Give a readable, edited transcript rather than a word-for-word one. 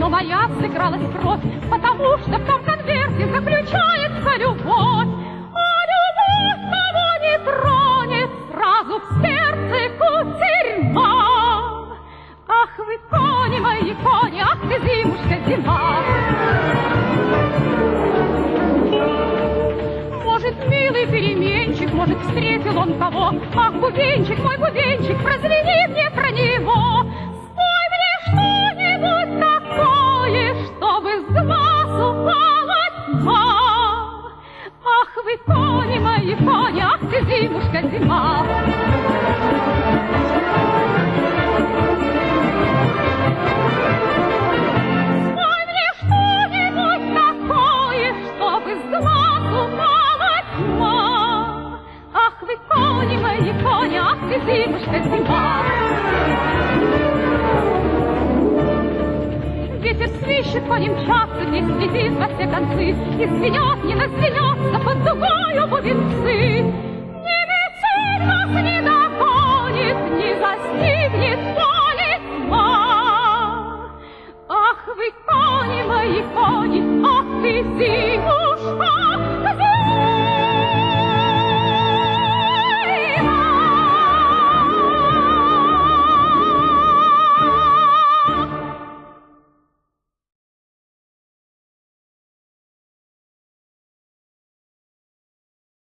Но моя сыгралась кровь, потому что в том конверте заключается любовь. А любовь кого не тронет, сразу в сердце кутерьма. Ах вы, кони мои, кони, ах ты, зимушка, зима. Может, милый переменчик, может, встретил он кого. Ах, бубенчик, мой бубенчик, прозвени мне про него. Спой мне что-нибудь такое, чтобы с глаз упала тьма. Ах вы, кони мои, кони, ах ты, зимушка, зима. Спой мне что-нибудь такое, чтобы с глаз упала тьма. Ах вы, кони мои, кони, ах ты, зимушка, зима. Ветер свищет, кони мчатся, не следит во все концы, и звенет, не назвенется под дугою бубенцы. Не метель нас не догонит, не застигнет поле тьма. Ах вы, кони мои, кони,